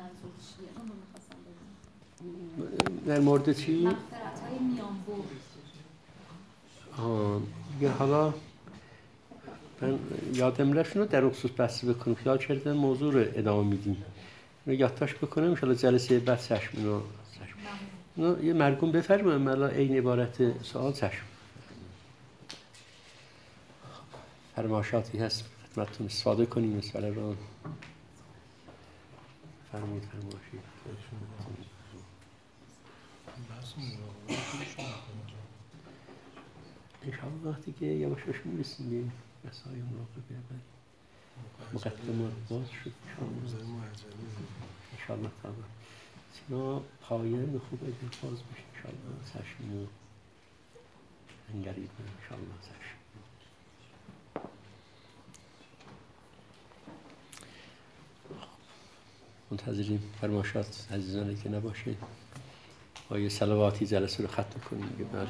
منظور چیه؟ اون رو می‌خواستم بدونم. در مورد چی؟ مغفرت‌های میانبر. دیگه حالا من یادم رفت در اون خصوص بحث بکنم، خیال کردم موضوع رو ادامه میدیم. یادداشت بکنم ان شاء الله جلسه بعد چشم یه مرگوم بفرمایید ملا این عبارت سوال چشم. فرماشاتی هست خدمتتون استفاده کنیم مثلا رو فرمایید فرماشید. انشاءالله وقتی که یواشاش میرسیم به مسائل مراقبه ببریم مقدمات باز شد انشاءالله تعالی سینا پایان خوب اگر باز بشه انشاءالله چشم و انگرید انشاءالله چشم. منتظریم فرماشات عزیزانه که نباشه آیه صلواتی جلسه رو ختم کنیم. بعد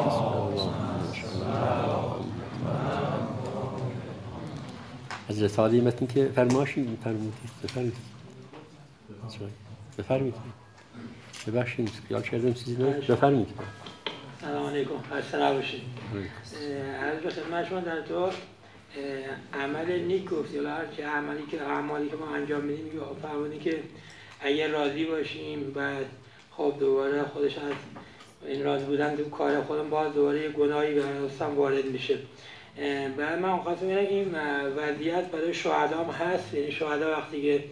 حضرت عالی متن که فرماشیم بفرمایید بفرمایید ببخشید خیال کردم چیزی نه بفرمایید. سلام علیکم خسته نباشید. عرض به خدمت شما در تو عمل نیک گفت یا هر چه اعمالی که ما انجام میدیم فرمودین که اگر راضی باشیم بعد خب دوباره خودش از این راضی بودن تو کار خودم باز دوباره یه گناهی برام وارد میشه. بعد من خواستم بگم این وضعیت برای شهدا هم هست، یعنی شهدا وقتی که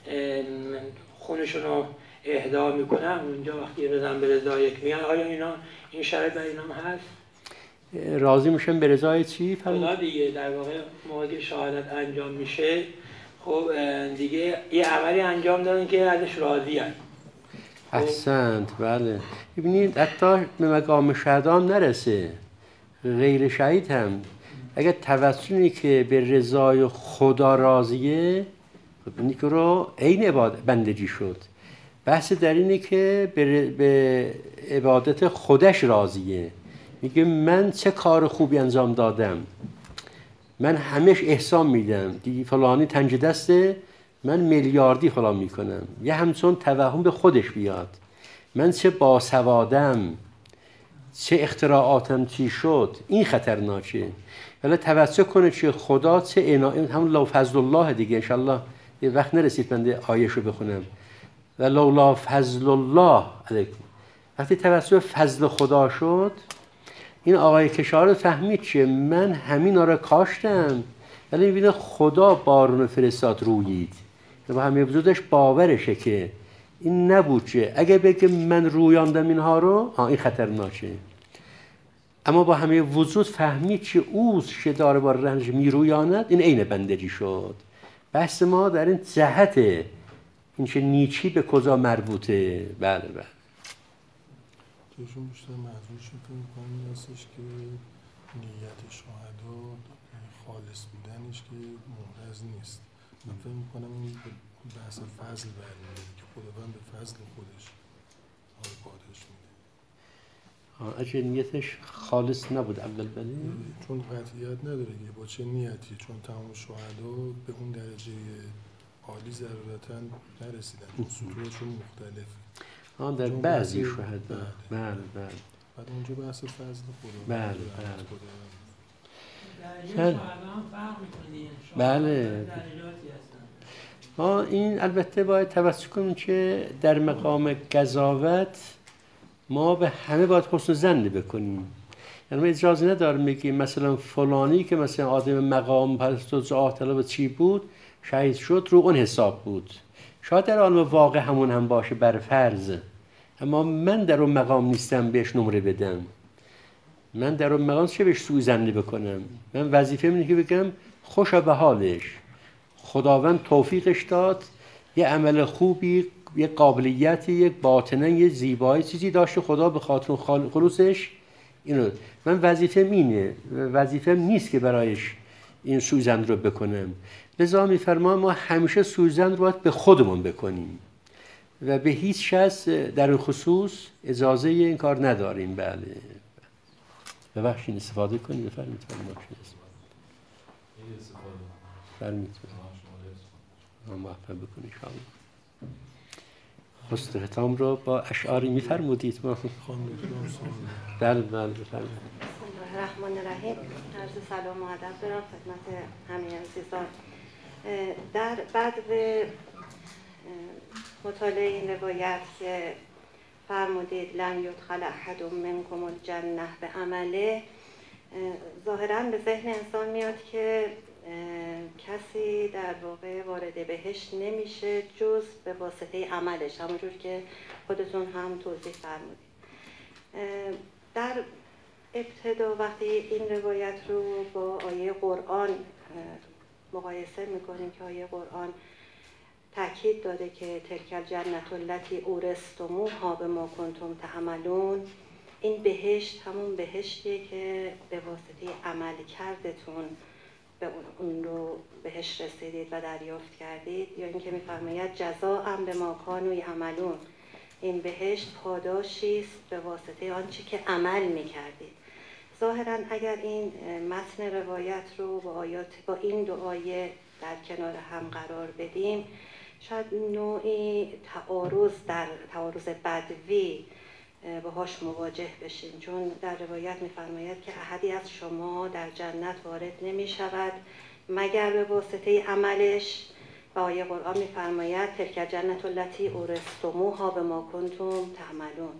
خونشون رو اهدا میکنن اونجا وقتی رضا به رضا یک میگن آیا این شرایط برای اینا هم هست؟ راضی میشن به رضای چی؟ خدا دیگه در واقع موقعی که شهادت انجام میشه خب دیگه یه عملی انجام دادن که ازش راضی هست. احسنت بله. ببینید حتی به مقام شهدا هم نرسه غیر شهید هم اگر توسلی که به رضای خدا راضیه این که رو عین بندگی شد. بحث در اینه که به عبادت خودش راضیه. میگه من چه کار خوبی انجام دادم، من همش احسان میدم، دیگه فلانی تنج دسته من میلیاردی فلان میکنم. یه همچون توهم به خودش بیاد من چه باسوادم، چه اختراعاتم چی شد، این خطرناکه. ولی توجه کنه که خدا چه همون لو فضل الله دیگه. انشالله یه وقت نرسید بنده آیه‌شو بخونم و لولا فضل الله علیکم. وقتی توجه فضل خدا شد این آقای کشاورز فهمید که من همین رو کاشتم ولی میبینه خدا بارون فرستاد رویید. با همه وجودش باورشه که این نبود که اگه بگه من رویاندم اینها رو این خطرناکه. اما با همه وجود فهمید که اوست که داره با رنج میرویاند. این عین بندگی شد. بحث ما در این جهته این که نیچی به کجا مربوطه. بله بله توشون بیشتر منظور شکل میکنم این هستش که نیت شهدا خالص بودنش که محرز نیست. من فکر میکنم این بحث فضل برمیده که خداوند به فضل خودش پاداش میده. اگه نیتش خالص نبود اول بله چون قطعیت نداره که با چه نیتی، چون تمام شهدا به اون درجه عالی ضرورتاً نرسیدن، چون سطورشون مختلفه. در بعضی شهدا بله بله بعد اونجا بحث فضل خدا بله بله بله این البته باید توجه کنیم که در مقام قضاوت ما به همه باید حسن ظن بکنیم. یعنی ما اجازه نداریم بگیم مثلا فلانی که مثلا آدم مقام پرست و جاه طلب چی بود شهید شد رو اون حساب بود. شاید در عالم واقع همون هم باشه بر فرض، اما من در اون مقام نیستم بهش نمره بدم. من در اون مقام چه بهش سوء ظن بکنم؟ من وظیفه اینه که بگم خوشا به حالش، خداوند توفیقش داد، یه عمل خوبی، یه قابلیتی، یک باطنه، یه زیبایی چیزی داشته، خدا به خاطر خلوصش اینو. من وظیفه اینه، وظیفه نیست که برایش این سوء ظن رو بکنم. لذا میفرمایم ما همیشه سوء ظن رو باید به خودمون بکنیم و به هیچ کس در این خصوص اجازه این کار نداریم. بله ببخشید استفاده کنید. بفرمایید فرمایید موفق بکنید ان شاء الله. حسن ختام رو با اشعاری می‌فرمودید ما. بله بله بفرمایید. بسم الله الرحمن الرحیم. عرض سلام و ادب دارم خدمت همه عزیزان. در بعد مطالعه این روایت که فرمودید لن یدخل احد منکم الجنه به عمله، ظاهراً به ذهن انسان میاد که کسی در واقع وارد بهشت نمیشه جز به واسطه عملش، همونجور که خودتون هم توضیح فرمودید. در ابتدا وقتی این روایت رو با آیه قرآن مقایسه میکنیم که آیه قرآن تأکید داده که تلک الجنة التي اورثتموها بما کنتم تعملون، این بهشت همون بهشتیه که به واسطه عمل کردتون به اون رو بهش رسیدید و دریافت کردید، یا اینکه میفرماید جزاء بما کانوا یعملون، این بهشت پاداشی است به واسطه آنچه که عمل میکردید. ظاهراً اگر این متن روایت رو با این دو آیه در کنار هم قرار بدیم، شاید نوعی تعارض بدوی باهاش مواجه بشیم، چون در روایت می‌فرماید که احدی از شما در جنت وارد نمی‌شود مگر به واسطه عملش، و آیه قرآن می‌فرماید تلک الجنة التي اورثتموها بما کنتم تعملون.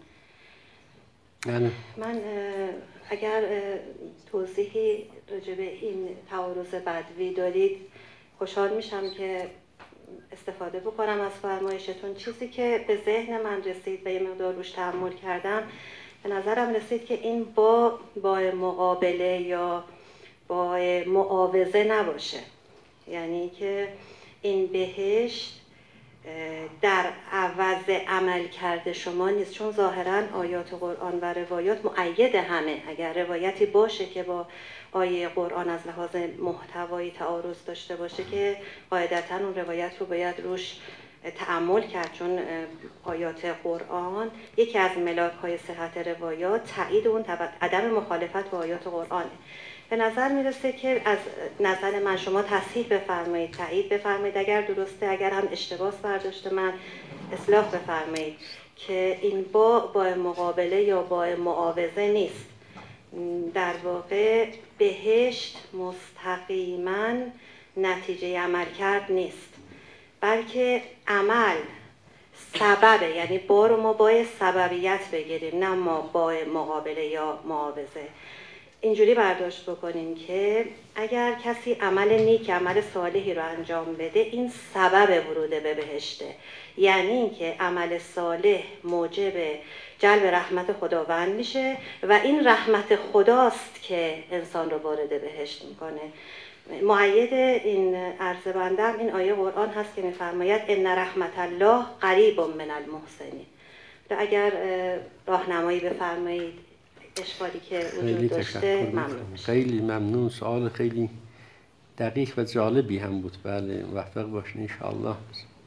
من اگر توضیحی راجع به این تعارض بدوی دارید خوشحال میشم که استفاده بکنم از فرمایشتون. چیزی که به ذهن من رسید و یه مقدار روش تأمل کردم، به نظرم رسید که این با مقابله یا با معاوضه نباشه، یعنی که این بهشت در عوض عمل کرده شما نیست، چون ظاهراً آیات قرآن و روایات مؤید همه. اگر روایتی باشه که با آیه قرآن از لحاظ محتوایی تعارض داشته باشه که قاعدتاً اون روایت رو باید روش تأمل کرد، چون آیات قرآن یکی از ملاک‌های صحت روایات تایید اون عدم مخالفت با آیات قرآنه. به نظر میرسه که از نظر من شما تصحیح بفرمایید، تایید بفرمایید اگر درسته، اگر هم اشتباه برداشته من اصلاح بفرمایید که این با مقابله یا با معاوضه نیست. در واقع بهشت مستقیما نتیجه عمل کرد نیست، بلکه عمل سببه، یعنی با رو ما باید سببیت بگیریم نه ما با مقابله یا معاوضه. اینجوری برداشت بکنیم که اگر کسی عمل نیک، عمل صالحی رو انجام بده، این سبب ورود به بهشته، یعنی اینکه عمل صالح موجب جلب رحمت خداوند میشه و این رحمت خداست که انسان رو وارد بهشت میکنه. مؤید این عرض بندم این آیه قرآن هست که میفرماید ان رحمت الله قریب من المحسنین. اگر راهنمایی بفرمایید اشکالی که وجود داشته ممنون میشه. خیلی ممنون، سوال خیلی دقیق و جالبی هم بود. بله موفق باشین انشاءالله.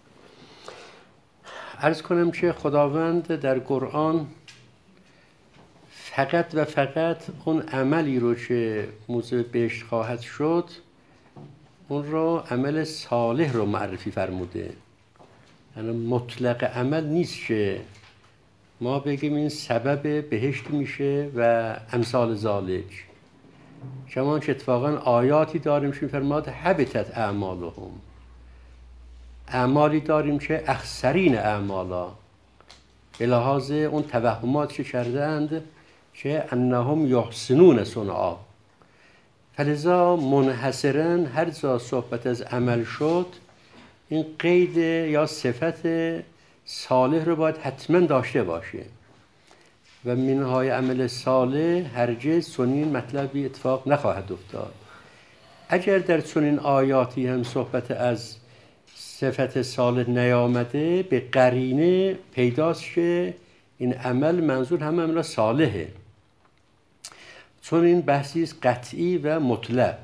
عرض کنم که خداوند در قرآن فقط و فقط اون عملی رو که موجب بهشت خواهد شد اون رو عمل صالح رو معرفی فرموده. یعنی مطلق عمل نیست که ما بگیم این سبب بهشت میشه و امثال ذالک. شما که اتفاقا آیاتی داریم که میفرماد حبطت اعمالهم، اعمالی داریم که اخسرین اعمالا به لحاظ اون توهمات که کردند که انهم یحسنون صنعا. فلذا منحصرا هر جا صحبت از عمل شد این قید یا صفت صالح رو باید حتما داشته باشه و منهای عمل صالح هرگز چنین مطلبی اتفاق نخواهد افتاد. اگر در چنین آیاتی هم صحبت از صفت صالح نیامده، به قرینه پیداست که این عمل منظور هم عمل صالحه، چون این بحثی است قطعی و مطلق.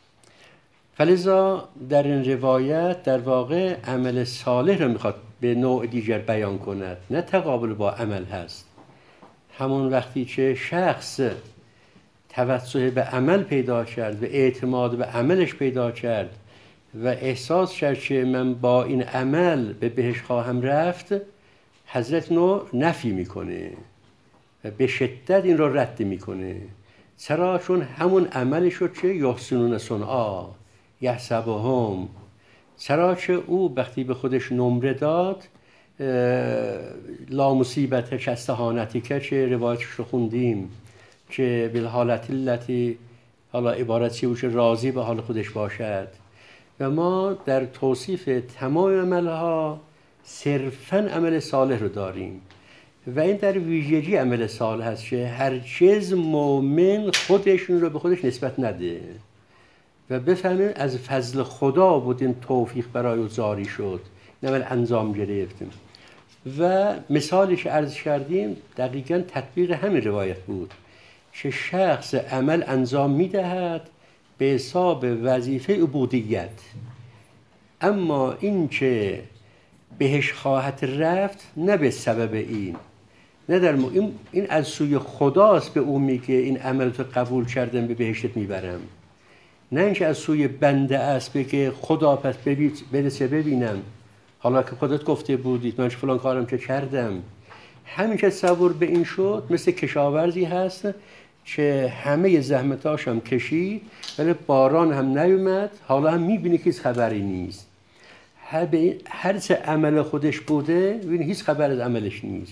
فلذا در این روایت در واقع عمل صالح رو میخواد به نوع دیگر بیان کند، نه تقابل با عمل هست. همون وقتی که شخص توجه به عمل پیدا کرد و اعتماد به عملش پیدا کرد و احساس کرد که من با این عمل به بهشت خواهم رفت، حضرت نو نفی میکنه و به شدت این رو رد میکنه. چرا؟ چون همون عملش رو چه یحسنون صنعا یحسبهم، چرا چه او وقتی به خودش نمره داد لا مصیبت چه استهانتی که چه روایتش رو خوندیم که بالحالت التي حالا عبارت چی باشه راضی به حال خودش باشد. و ما در توصیف تمام عملها صرفاً عمل صالح رو داریم و این در ویژگی عمل صالح هست که هرچیز مؤمن خودشون رو به خودش نسبت نده و بفهمیم از فضل خدا بود این توفیق برای او جاری شد، این عمل انجام گرفتیم. و مثالش که عرض کردیم دقیقاً تطبیق همین روایت بود که شخص عمل انجام میدهد به حساب وظیفه عبودیت، اما این که بهش خواهد رفت نه به سبب این، نه در این از سوی خداست به او میگه این عمل تو قبول کردم به بهشتت میبرم، نه اینکه از سوی بنده است بگه خدا پس برسه ببینم حالا که خودت گفته بودید من فلان کارم که کردم. همین که تصور به این شد مثل کشاورزی هست که همه زحمتاش هم کشید ولی باران هم نیومد، حالا هم میبینه که هیچ خبری نیست. هر چه عمل خودش بوده ببینه هیچ خبر از عملش نیست،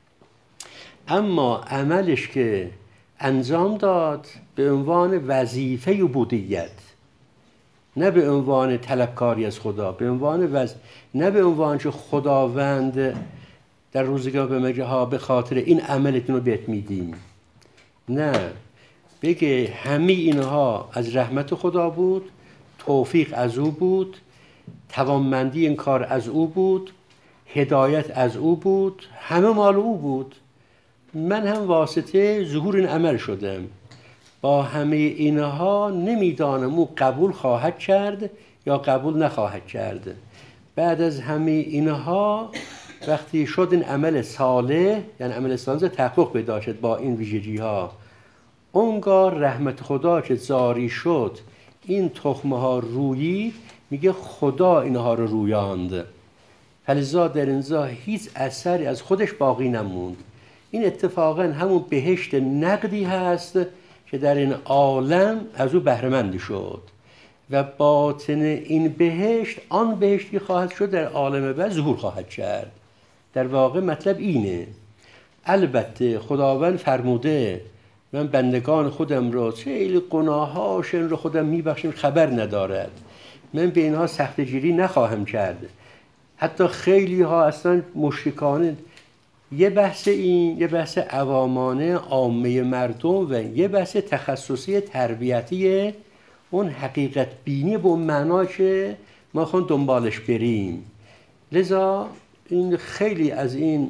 اما عملش که انجام داد به عنوان وظیفه عبودیت، نه به عنوان طلبکاری از خدا، به عنوان نه به عنوان که خداوند در روزگار به مگه ها به خاطر این عملتون رو بهت میدیم، نه، بگه همه اینها از رحمت خدا بود، توفیق از او بود، توانمندی این کار از او بود، هدایت از او بود، همه مال او بود، من هم واسطه ظهور این عمل شدم. با همه اینها نمیدانم او قبول خواهد کرد یا قبول نخواهد کرد. بعد از همه اینها وقتی شد این عمل صالح، یعنی عمل صالح تحقق پیدا شد با این ویژگی ها، اونگاه رحمت خدا که جاری شد این تخمه ها رویی، میگه خدا اینها رو رویاند، فلذا در اینجا هیچ اثری از خودش باقی نموند. این اتفاقا همون بهشت نقدی هست که در این عالم از او بهره‌مند شد و باطن این بهشت آن بهشتی خواهد شد در عالم بعد ظهور خواهد کرد. در واقع مطلب اینه. البته خداوند فرموده من بندگان خودم رو خیلی گناهاشون رو خودم میبخشم خبر ندارد، من به اینها سخت گیری نخواهم کرد. حتی خیلی ها اصلا مشرکانه یه بحث این، یه بحث عوامانه عامه مردم و یه بحث تخصصی تربیتی اون حقیقت بینی به اون معنا که ما خواهیم دنبالش بریم. لذا این خیلی از این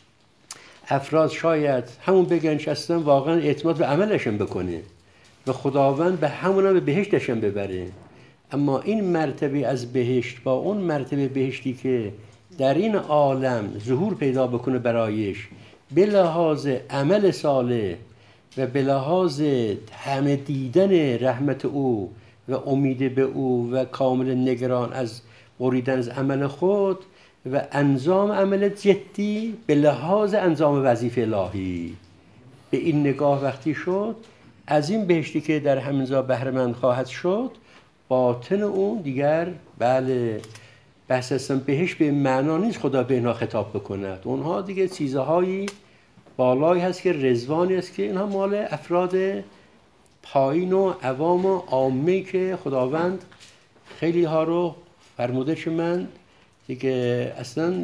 افراد شاید همون بگن که اصلا واقعا اعتماد به عملشون بکنه و خداوند به همون به بهشتشون ببره، اما این مرتبه از بهشت با اون مرتبه بهشتی که در این عالم ظهور پیدا بکنه برایش به لحاظ عمل صالح و به لحاظ همه دیدن رحمت او و امید به او و کامل نگران از بریدن از عمل خود و انجام عمل جدی به لحاظ انجام وظیفه الهی، به این نگاه وقتی شد از این بهشتی که در همینجا بهره‌مند خواهد شد، باطن اون دیگر بله بحث اصلا بهشت به معنا نیست خدا به اینها خطاب بکند، اونها دیگه چیزهایی بالایی هست که رضوانی است که اینها مال افراد پایین و عوام و عامه که خداوند خیلی ها رو فرموده که من دیگه اصلا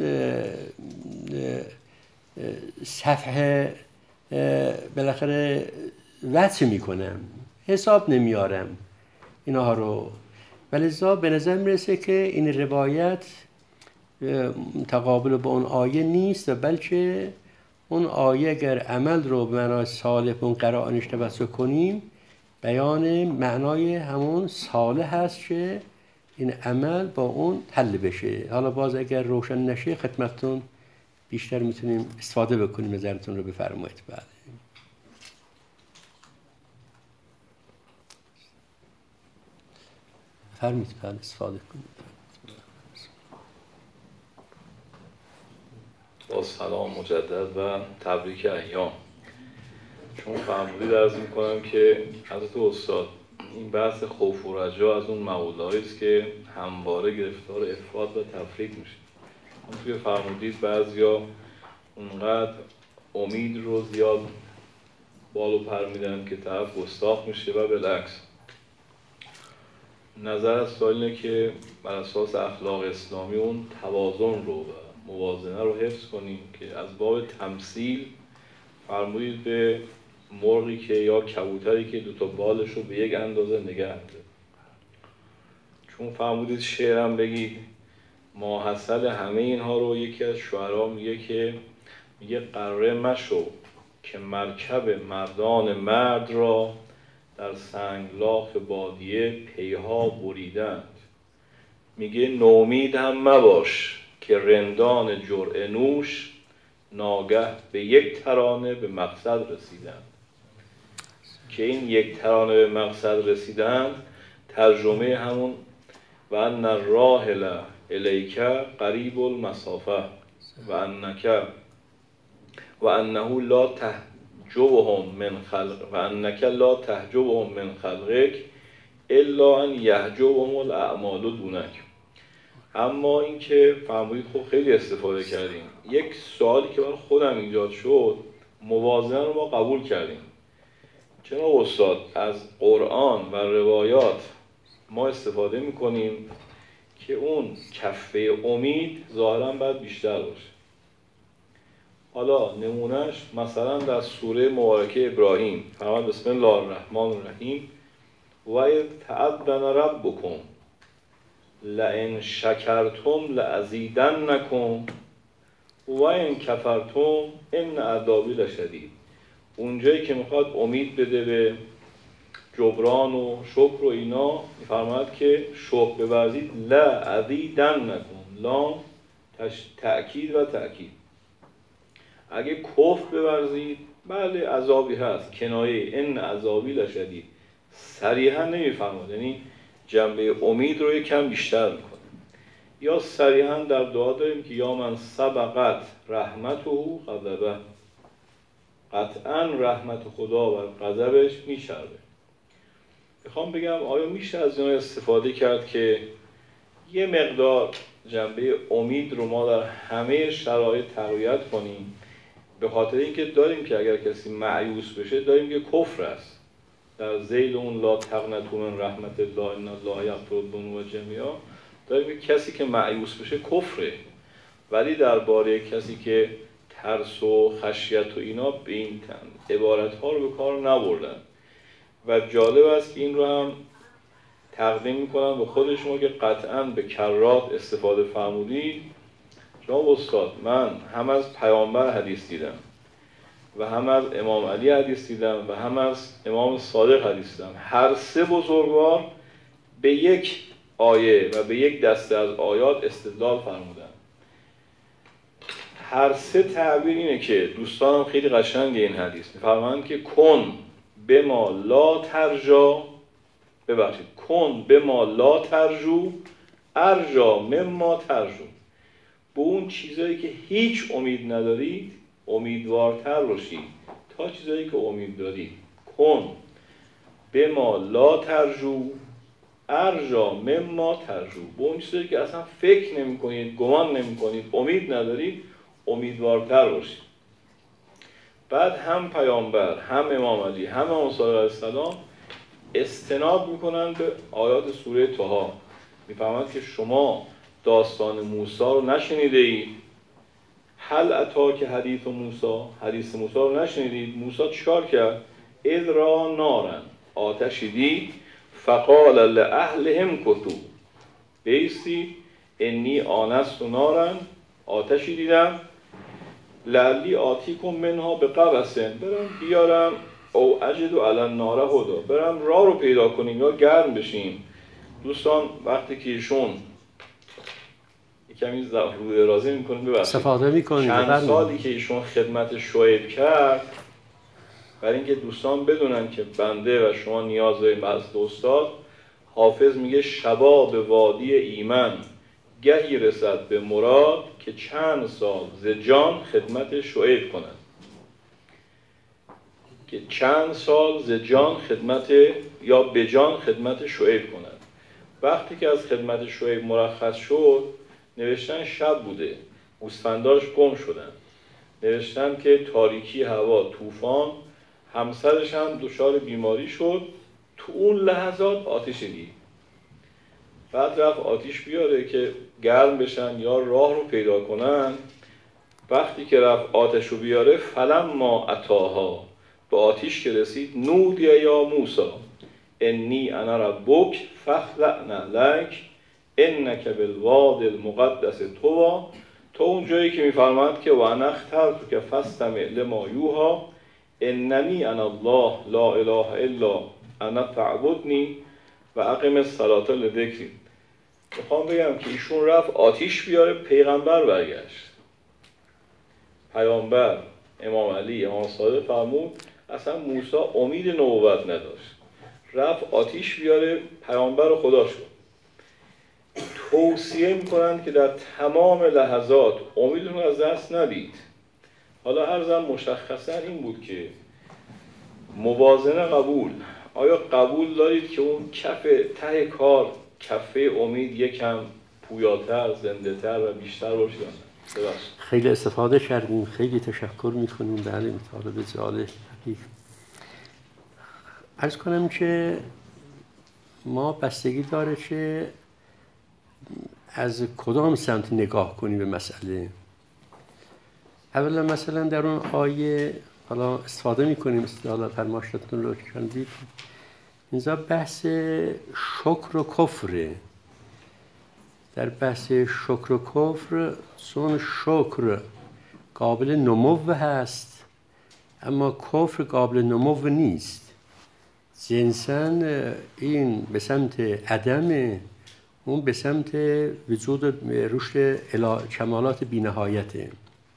صفحه بالاخره وصل میکنم، حساب نمیارم اینها رو. ولذا به نظر میرسه که این روایت تقابل با اون آیه نیست، بلکه اون آیه اگر عمل رو به معنای صالح اون قرائنش توسط کنیم بیان معنای همون صالح هست که این عمل با اون حل بشه. حالا باز اگر روشن نشه خدمتتون بیشتر میتونیم استفاده بکنیم، نظرتون رو بفرمایید. بله فرمید استفاده کنید. با سلام مجدد و تبریک ایام. چون فرمودید عرض میکنم که حضرت استاد این بحث خوف و رجا از اون مقوله‌ای است که همواره گرفتار افراط و تفریط میشه. همونطور که فرمودید بعضیا اونقدر امید رو زیاد بالو پر میدن که طرف گستاخ میشه و بالعکس. نظر از سوال اینه که بر اساس اخلاق اسلامی اون توازن رو و موازنه رو حفظ کنیم که از باب تمثیل فرمودید به مرغی که یا کبوتری که دوتا بالش رو به یک اندازه نگه داره. چون فرمودید شعرم بگید ماحصل همه اینها رو یکی از شعرها میگه قره مشو که مرکب مردان مرد را در سنگلاخ بادیه پیها بریدند. میگه نومید هم مباش که رندان جرعه نوش ناگه به یک ترانه به مقصد رسیدند. که این یک ترانه به مقصد رسیدند ترجمه همون و ان الراحل الیک قریب المسافه و انه لا تحجبهم من خلق و انک لا تحجبهم من خلقک الا ان یحجبهم الاعمال دونک. اما این که فرمودید خب خیلی استفاده کردیم. یک سوالی که برای خودم ایجاد شد، موازنه رو ما قبول کردیم. جناب استاد از قرآن و روایات ما استفاده میکنیم که اون کفه امید ظاهراً باید بیشتر باشه. حالا نمونهش مثلا در سوره مبارکه ابراهیم فرمان بسم الله الرحمن الرحیم و اذ تعذن ربکم لئن شکرتم لازیدنکم و ان کفرتم ان عذابی لشدید. اونجایی که میخواد امید بده به جبران و شکر و اینا میفرماید که شکر بورزید لازیدنکم، لام تأکید و تأکید. اگه کفر بورزید بله عذابی هست، کنایه ان عذابی لشدید، صریحا نمیفرماید، یعنی جنبه امید رو یکم بیشتر میکنه. یا صریحا در دعا داریم که یا من سبقت رحمته غضبه، قطعا رحمت خدا و غضبش میشربه. میخوام بگم آیا میشه از اینا استفاده کرد که یه مقدار جنبه امید رو ما در همه شرایط تقویت کنیم، به خاطر اینکه داریم که اگر کسی مایوس بشه داریم که کفر است. در ذیل اون لا تقنطوا من رحمت الله ان الله یغفر الذنوب جمیعا داریم که کسی که مایوس بشه کفره. ولی درباره کسی که ترس و خشیت و اینا به این عبارت‌ها رو به کار نبردن. و جالب است که این رو هم تقدیم میکنم به خود شما که قطعاً به کرات استفاده فرمودید. جناب استاد من هم از پیامبر حدیث دیدم و هم از امام علی حدیث دیدم و هم از امام صادق حدیث دیدم. هر سه بزرگوار به یک آیه و به یک دسته از آیات استدلال فرمودن. هر سه تعبیر اینه که دوستانم خیلی قشنگه این حدیث می‌فرمایند که کن بما لا ترجا، ببخشید کن بما لا ترجو ارجا مما ترجو. به اون چیزایی که هیچ امید ندارید امیدوارتر باشید تا چیزایی که امید دارید. کن بما لا ترجو ارجا مما ترجو. به اون چیزایی که اصلا فکر نمی کنید، گمان نمی کنید، امید ندارید امیدوارتر باشید. بعد هم پیامبر هم امام علی هم امام صادق علیه السلام استناد میکنن به آیات سوره طه. میفهمند که شما داستان موسی رو نشنیده اید. هل اتاک حدیث موسی، حدیث موسی رو نشنیدید. موسی چیکار کرد؟ اذ را نارن، آتشی دید، فقال لاهلهم کثوا، بایستید انی آنست نارن، آتشی دیدم، لعلی آتیکم منها بقبسن، برم بیارم او اجد علی النار هدا، برم راه رو پیدا کنیم یا گرم بشیم. دوستان وقتی که ایشون کمی روی ارازه میکنیم ببخشید استفاده میکنیم چند سالی که ایشون خدمت شعیب کرد، برای اینکه دوستان بدونن که بنده و شما نیاز داریم به حضرت استاد، حافظ میگه شباب وادی ایمن گهی رسد به مراد که چند سال ز جان خدمت شعیب کند. که چند سال ز جان خدمت یا به جان خدمت شعیب کند. وقتی که از خدمت شعیب مرخص شد، نوشتن شب بوده، گوسفنداش گم شدن، نوشتن که تاریکی هوا، طوفان، همسرش هم دچار بیماری شد. تو اون لحظات آتش دید. بعد رفت آتش بیاره که گرم بشن یا راه رو پیدا کنن. وقتی که رفت آتش رو بیاره، فلما اتاها، به آتش که رسید، نودی یا موسی انی انا ربک فاخلع نعلک انک بالواد المقدس طوی. تو اون جایی که میفرماد که و انا اخترتک که فاستمع لما یوحی اننی انا الله لا اله الا انا فاعبدنی و اقم الصلاة لذکری. میخوام بگم که ایشون رفت آتیش بیاره، پیغمبر برگشت. پیامبر امام علی امام صادق فرمود اصلا موسی امید نبوت نداشت، رفت آتیش بیاره، پیامبر خدا شد. توصیه میکنند که در تمام لحظات امیدتون از دست ندید. حالا عرضم مشخصا این بود که موازنه قبول. آیا قبول دارید که اون کف ته کار، کفه امید یکم پویاتر، زنده‌تر و بیشتر باشه؟ خیلی استفاده کردیم، خیلی تشکر میکنیم. بله، مطالب جالب. عرض کنم که ما بستگی داره که از کدام سمت نگاه کنیم به مسئله. اولا مثلا در اون آیه حالا استفاده میکنیم، استفاده فرماشتون رو کردید، اینجا بحث شکر و کفره. در بحث شکر و کفر، چون شکر قابل نمو هست اما کفر قابل نمو نیست. جنساً این به سمت عدم، اون به سمت وجود رشد کمالات بی‌نهایته.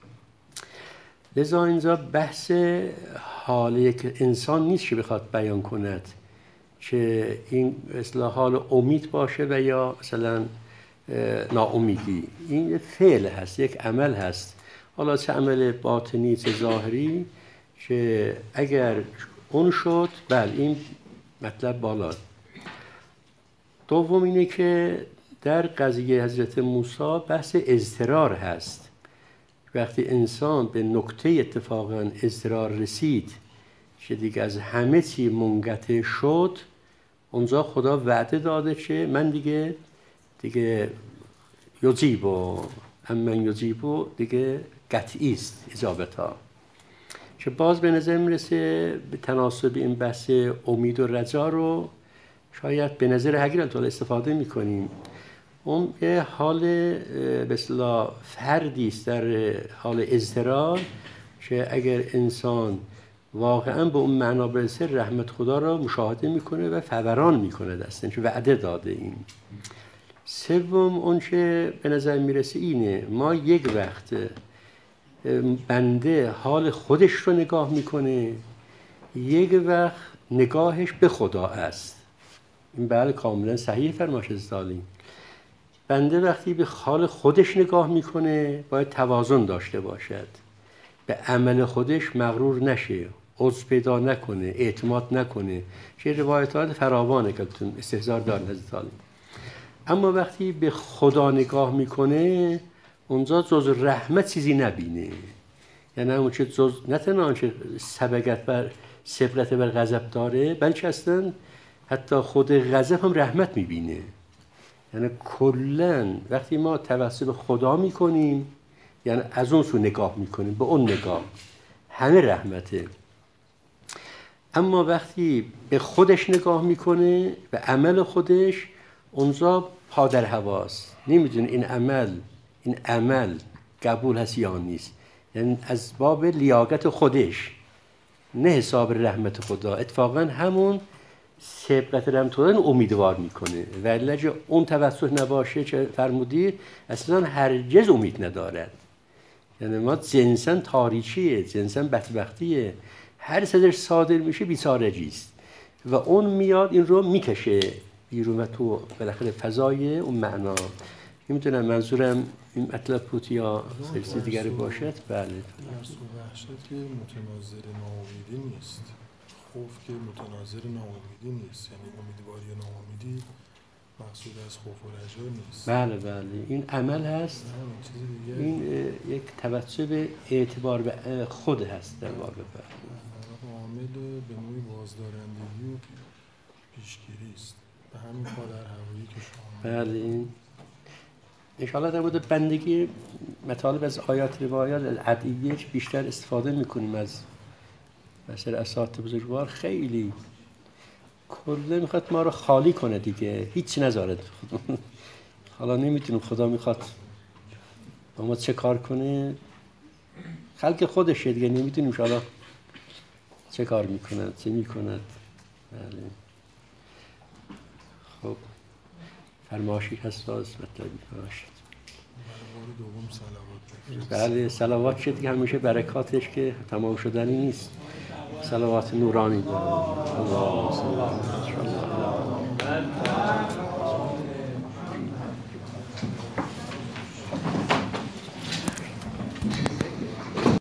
لذا اینجا بحث حال یک انسان نیست که بخواد بیان کند که این اصلا حال امید باشه و یا مثلا ناامیدی. این فعل هست، یک عمل هست، حالا چه عمل باطنی چه ظاهری، که اگر اون شد بله این مطلب بالا. دوم اینه که در قضیه حضرت موسی بحث اضطرار هست. وقتی انسان به نقطه اتفاقا اضطرار رسید که دیگه از همه چی منقطع شد، اونجا خدا وعده داده که من دیگه یجیبو، امن یجیبو دیگه قطعی است اجابتا. که باز به نظر میرسه به تناسب این بحث امید و رجا رو شاید به نظر حقیقت استفاده میکنیم. اون یه حال به اصطلاح فردی است در حال اضطرار که اگر انسان واقعا به اون معنا برسه رحمت خدا را مشاهده میکنه و فوران میکنه دستن، که وعده داده این. سوم اون که به نظر میرسه اینه، ما یک وقت بنده حال خودش رو نگاه میکنه، یک وقت نگاهش به خدا است. این بله کاملا صحیح فرمایش استالین. بنده وقتی به حال خودش نگاه میکنه باید توازن داشته باشد، به عمل خودش مغرور نشه، عجب پیدا نکنه، اعتماد نکنه، که روایتات فراوانه که استحضار دارن حضرت استالین. اما وقتی به خدا نگاه میکنه اونجا جز رحمت چیزی نبینه. یعنی اون چه جز نه تنها آنچه سبقت بر سبقت بر غضب داره، بلکه اصلا حتی خود غضب هم رحمت میبینه. یعنی کلن وقتی ما توسل خدا میکنیم یعنی از اون سو نگاه میکنیم، به اون نگاه همه رحمته. اما وقتی به خودش نگاه میکنه به عمل خودش، اونجا پا در هواست، نمیدونه این عمل قبول هست یا نیست. یعنی از باب لیاقت خودش، نه حساب رحمت خدا. اتفاقا همون سبقت رحمت خدا امیدوار میکنه، ولی اگه اون توسط نباشه چه فرمودید اصلا هرگز امید ندارد. یعنی ما جنساً تاریکیه، جنساً بدبختیه، هر صدر صادر میشه بیچارگیست و اون میاد این رو میکشه بیرون و تو بالاخره فضای اون معنا. نمیدونم منظورم این مطلب بود یا چیز دیگری باشد. بله ترس و وحشت که متناظر ناامیدی نیست، خوف که متناظر ناامیدی نیست، یعنی امیدواری و ناامیدی مقصود از خوف و رجا نیست. بله بله این عمل هست، این یک توسط به اعتبار به خود هست در واقع. عامل به نوعی بازدارندگی و پیشگیری است به همین پادر هوایی که شما. بله این انشاءالله در مورد بندگی مطالب از آیات روایات العدیه بیشتر استفاده میکنیم از بسیار اساتید بزرگوار. خیلی کله میخواد ما رو خالی کنه دیگه، هیچ نذاره خودمون. حالا نمیتونیم، خدا میخواد با ما چه کار کنه، خلق خودشه دیگه، نمیتونیم حالا چه کار میکند چه میکند. بله خب فرمایشی هست از مطلبی باشد. بله صلوات شد که همیشه برکاتش که تمام شدنی نیست، صلوات نورانی داره. الله